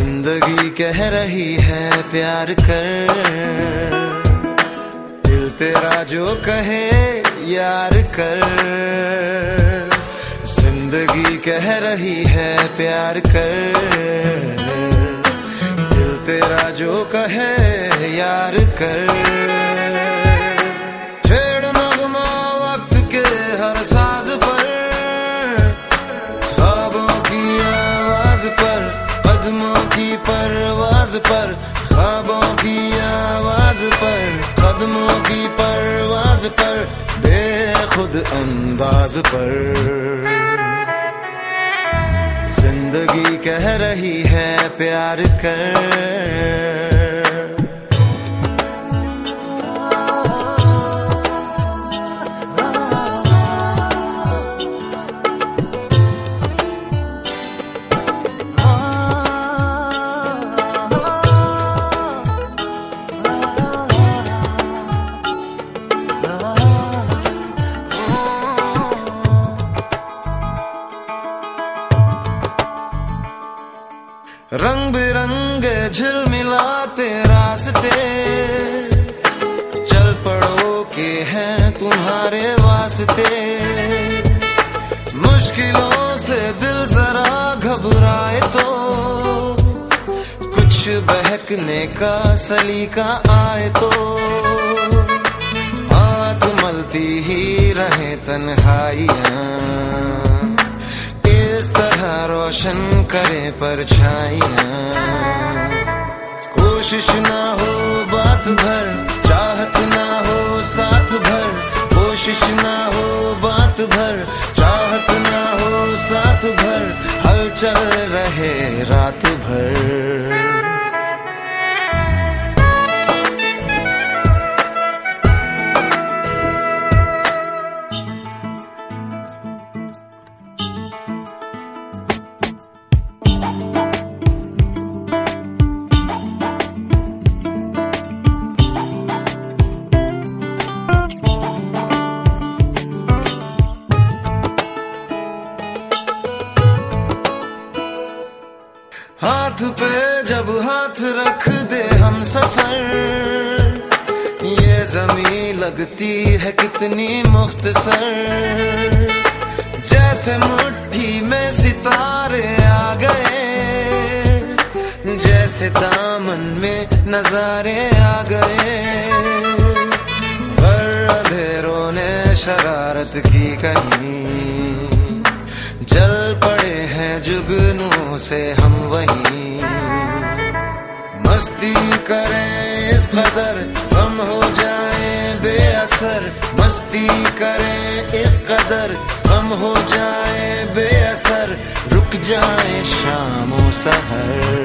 जिंदगी कह रही है प्यार कर, दिल तेरा जो कहे यार कर। जिंदगी कह रही है प्यार कर, दिल तेरा जो कहे यार कर। छेड़ नगमा वक्त के हर साज पर, ख्वाबों की आवाज पर, कदमों की परवाज पर, ख्वाबों की आवाज पर, कदमों की परवाज पर, बेखुद अंदाज पर। जिंदगी कह रही है प्यार कर। रंग बिरंगे झिलमिलाते रास्ते, चल पड़ो के हैं तुम्हारे वास्ते। मुश्किलों से दिल जरा घबराए तो, कुछ बहकने का सलीका आए तो, हाथ मलती ही रहे तन्हाइयां, इस तरह रोशन करे परछाइयां। कोशिश ना हो बात भर, चाहत ना हो साथ भर, कोशिश ना हो बात भर, चाहत ना हो साथ भर, हलचल रहे रात भर। हाथ पे जब हाथ रख दे हम सफर, ये जमीन लगती है कितनी मुख्तसर। जैसे मुट्ठी में सितारे आ गए, जैसे दामन में नजारे आ गए। पर अंधेरों ने शरारत की कहीं, जल पड़े हैं जुगनू से हम वहीं। मस्ती करें इस कदर हम हो जाएं बेअसर, मस्ती करें इस कदर हम हो जाएं बेअसर, रुक जाएं शाम और सहर।